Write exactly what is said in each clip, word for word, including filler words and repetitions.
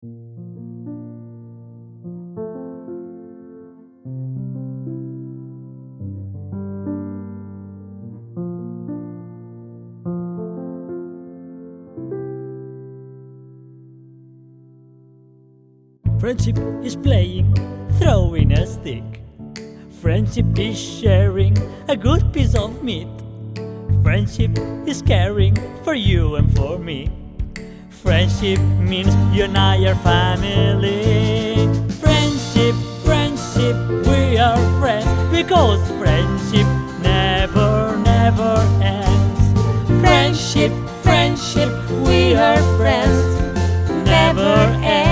Friendship is playing, throwing a stick. Friendship is sharing a good piece of meat. Friendship is caring for you and for me. Friendship means you and I are family. Friendship, friendship, we are friends, because friendship never, never ends. Friendship, friendship, we are friends, never ends.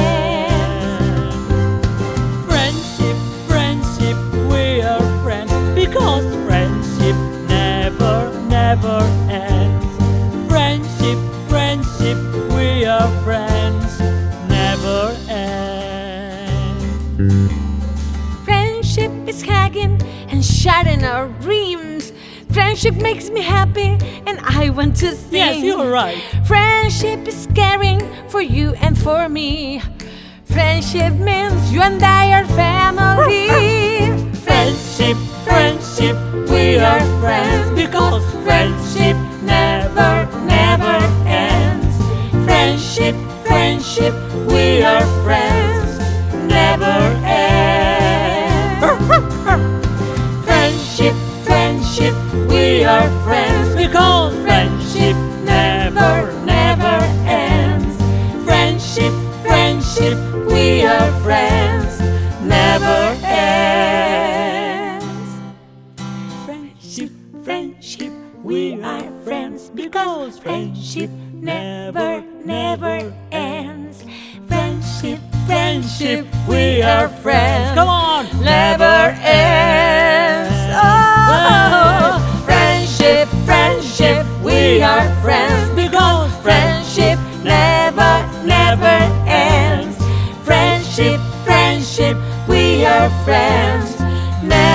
Because friendship never, never ends. Friendship, friendship, we are friends, never ends. Friendship is hugging and sharing our dreams. Friendship makes me happy and I want to sing. Yes, you're right. Friendship is caring for you and for me. Friendship means you and I are family. Friendship, friendship, we are friends, because friendship never, never ends. Friendship, friendship, we are friends, never ends. Friendship, friendship, we are friends, because friendship never, never ends. Friendship, friendship, we are friends, never ends. Friendship, friendship, we are friends, because friendship never, never ends. Friendship, friendship, we are friends. Come on! Never ends. Oh, friendship, friendship, we are friends, Because friendship never, never ends. Friendship, friendship, we are friends, never